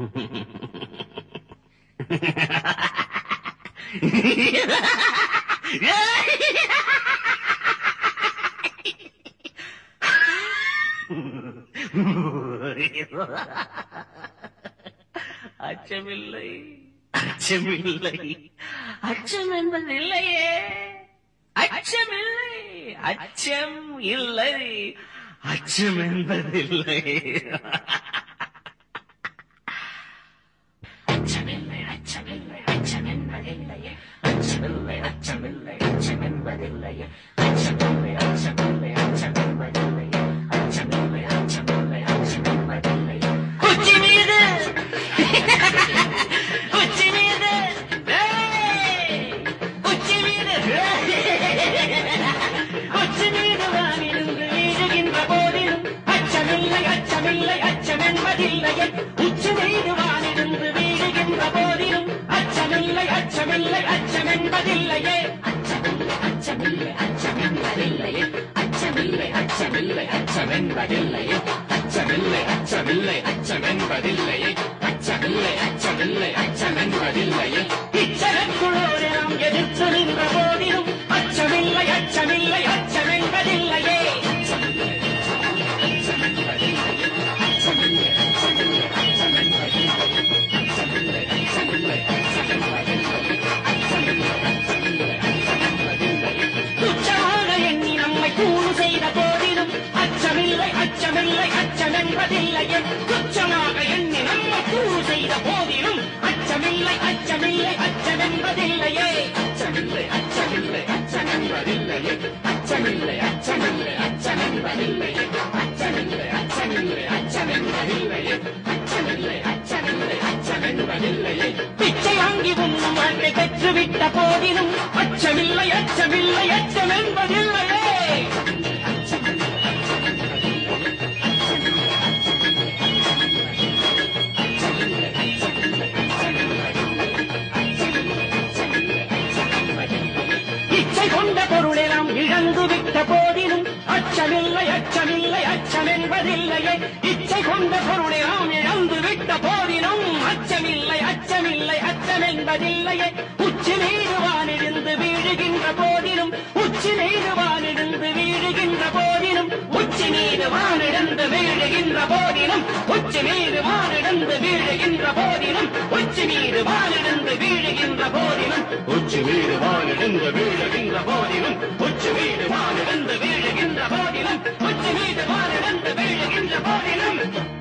அச்சமில்லை, அச்சமில்லை, அச்சம் என்பதில்லையே, அச்சமில்லை, அச்சம் இல்லை, அச்சம் என்பதில்லை. அச்சமில்லை, அச்சமில்லை, அச்சம் என்பதில்லையே, அச்சமில்லை, அச்சமில்லை, அச்சம் என்பதில்லையே, அச்சமில்லை, அச்சமில்லை, அச்சம் என்பதில்லையே, அச்சமில்லை, அச்சமில்லை, அச்சம் என்பதில்லையே. உச்சி மீது உச்சி மீது உச்சி மீது உச்சி மீது வானிருந்து வீழுகின்ற போதிலும் அச்சமில்லை, அச்சமில்லை, அச்சம் என்பதில்லையே. உச்சி மீது வானிருந்து வீழுகின்ற போதிலும் அச்சமில்லை, அச்சமில்லை, அச்சம் என்பதில்லையே. அச்சமில்லை, அச்சமில்லை, அச்சம் என்பதில்லையே. அச்சமில்லை, அச்சமில்லை, அச்சம் என்பதில்லையே. அச்சமில்லை, அச்சமில்லை, அச்சம் என்பதில்லையே. அச்சமில்லை, அச்சமில்லை, அச்சம் என்பதில்லையே. இச்சகக்குள்ளோடு நாம் எதிர்த்து நின்ற போதிலும் அச்சமில்லை, அச்சமில்லை, அச்சம் என்பதில்லையே. அச்சமில்லை, அச்சம் என்பதில்லையே. அச்சமில்லை, அச்சமில்லை, அச்சம் என்பதில்லையே. அச்சமில்லை, அச்சமில்லை, அச்சம் என்பதில்லையே. அச்சமில்லை, அச்சமில்லை, அச்சம் என்பதில்லையே. துச்சமாக எண்ணி நம்மை கூறு செய்த போதிலும் அச்சமில்லை, அச்சமில்லை, அச்சம் என்பதில்லையே. துச்சமாக எண்ணி நம்மை கூறு செய்த போதிலும் அச்சமில்லை, அச்சமில்லை, அச்சம் என்பதில்லையே. அச்சமில்லை, அச்சமில்லை, அச்சம் என்பதில்லையே. அச்சமில்லை, அச்சமில்லை, அச்சம் என்பதில்லையே. அச்சமில்லை, அச்சமில்லை, அச்சம் என்பதில்லையே. அச்சமில்லை, அச்சமில்லை, அச்சம் என்பதில்லையே. பிச்சை வாங்கி உண்ணும் வாழ்க்கை பெற்றுவிட்ட போதிலும் அச்சமில்லை, அச்சமில்லை, அச்சம் என்பதில்லையே. இச்சை கொண்ட பொருளை நாம் இழந்து விட்ட போதிலும் அச்சமில்லை, அச்சமில்லை, அச்சம் என்பதில்லையே. இச்சை கொண்ட பொருளை நாம் இழந்து விட்ட போதிலும் அச்சமில்லை, அச்சமில்லை, அச்சம் என்பதில்லையே. உச்சி மீது வானிருந்து வீழுகின்ற போதிலும் உச்சி மீது வானிருந்து வீழுகின்ற போதிலும் உச்சி மீது வானிருந்து வீழுகின்ற போதிலும் உச்சி மீது வானிருந்து வீழுகின்ற போதிலும் உச்சி மீது வானிருந்து வீழுகின்ற போதிலும் உச்சி மீது வானிருந்து வீழுகின்ற போதிலும் உச்சி மீது வானிருந்து வீழுகின்ற போதிலும் உச்சி மீது வானிருந்து வீழுகின்ற போதிலும்